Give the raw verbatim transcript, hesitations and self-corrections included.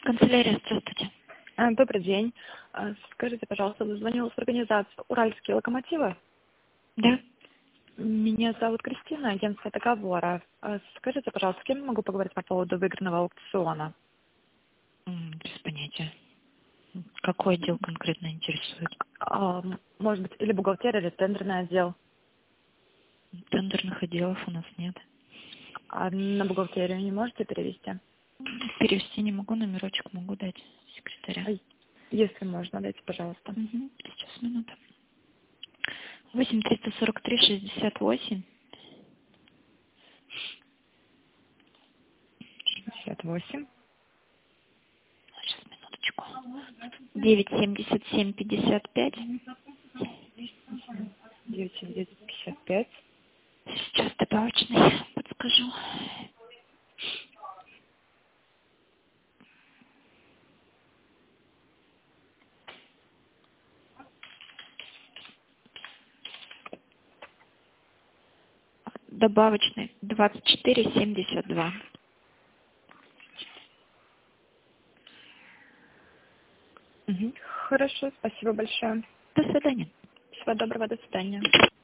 Канцелярия, здравствуйте. А, Добрый день. А, Скажите, пожалуйста, звонила с организации «Уральские локомотивы». Да? Меня зовут Кристина, агентство договора. А, Скажите, пожалуйста, с кем я могу поговорить по поводу выигранного аукциона? М, Без понятия. Какой отдел конкретно интересует? А, м, Может быть, или бухгалтерия, или тендерный отдел. Тендерных отделов у нас нет. А на бухгалтерию не можете перевести? Перевести не могу, номерочек могу дать секретаря. Ай, Если можно, дайте, пожалуйста. Угу. Сейчас, минуту. восемь триста сорок три шестьдесят восемь шестьдесят восемь. Сейчас, минуточку. девять семьдесят семь пятьдесят пять. девять девять пятьдесят пять. Сейчас добавочный подскажу. Добавочный двадцать четыре семьдесят два. Хорошо, спасибо большое. До свидания. Всего доброго, до свидания.